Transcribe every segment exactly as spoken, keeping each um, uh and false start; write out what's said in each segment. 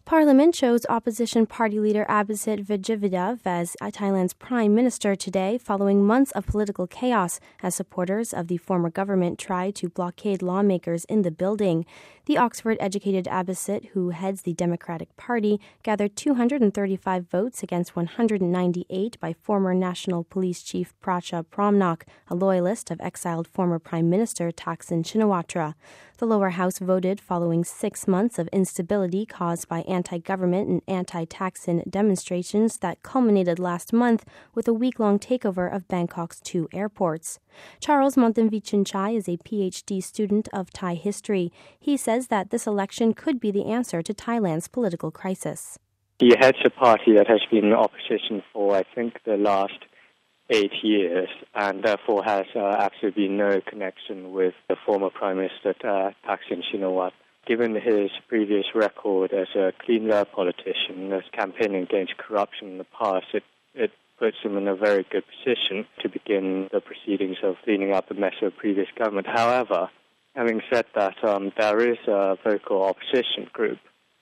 Parliament chose opposition party leader Abhisit Vejjavidya as Thailand's prime minister today, following months of political chaos as supporters of the former government tried to blockade lawmakers in the building. The Oxford-educated Abhisit, who heads the Democratic Party, gathered two hundred thirty-five votes against one hundred ninety-eight by former National Police Chief Pracha Pramnak, a loyalist of exiled former Prime Minister Thaksin Shinawatra. The lower house voted following six months of instability caused by anti-government and anti-Thaksin demonstrations that culminated last month with a week-long takeover of Bangkok's two airports. Charles Montenvichinchai is a P H D student of Thai history. He says that this election could be the answer to Thailand's political crisis. He heads a party that has been in opposition for, I think, the last eight years, and therefore has uh, absolutely no connection with the former Prime Minister uh, Thaksin Shinawatra. Given his previous record as a clean air politician, as campaigning against corruption in the past, it, it puts him in a very good position to begin the proceedings of cleaning up the mess of the previous government. However, having said that, um, there is a vocal opposition group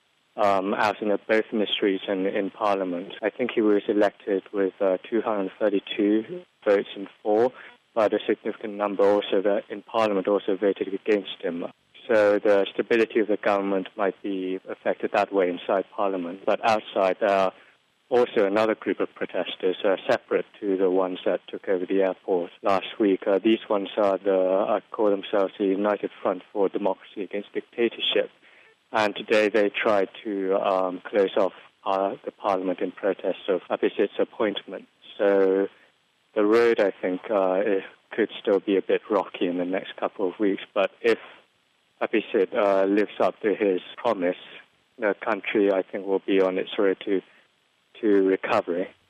Um, out in both in the streets and in Parliament. I think he was elected with uh, two hundred thirty-two votes in four, but a significant number also that in Parliament also voted against him. So the stability of the government might be affected that way inside Parliament, but outside there are also another group of protesters uh, separate to the ones that took over the airport last week. Uh, these ones are the uh, call themselves the United Front for Democracy Against Dictatorship. And today they tried to um, close off uh, the parliament in protest of Abhisit's appointment. So the road, I think, uh, it could still be a bit rocky in the next couple of weeks. But if Abhisit uh, lives up to his promise, the country, I think, will be on its road to, to recovery.